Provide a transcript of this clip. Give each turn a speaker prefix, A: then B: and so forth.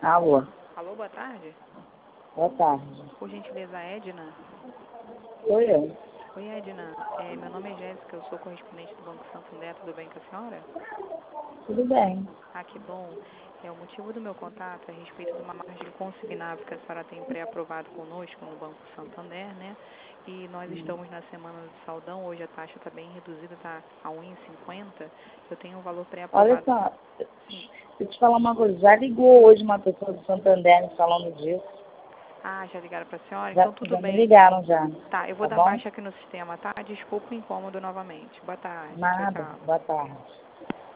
A: Alô,
B: Alô, boa tarde.
A: boa tarde.
B: Por gentileza, Edna.
A: Sou eu.
B: Oi, Edna. Meu nome é Jéssica, eu sou correspondente do Banco Santander. Tudo bem com a senhora?
A: Tudo bem.
B: Ah, que bom. O motivo do meu contato é a respeito de uma margem consignável que a senhora tem pré-aprovado conosco no Banco Santander, né? E nós estamos na semana do saldão, hoje a taxa está bem reduzida, está a 1,50. Eu tenho um valor
A: Olha
B: pré-aprovado.
A: só,
B: Sim.
A: deixa eu te falar uma coisa. Já ligou hoje uma pessoa do Santander me falando disso?
B: Ah, já ligaram para a senhora?
A: Já,
B: Então tudo
A: já me
B: bem.
A: ligaram já.
B: Tá, eu vou
A: Tá
B: dar
A: bom?
B: baixa aqui no sistema, tá? Desculpa o incômodo novamente. Boa tarde. Tchau,
A: Nada.
B: tchau.
A: Boa tarde.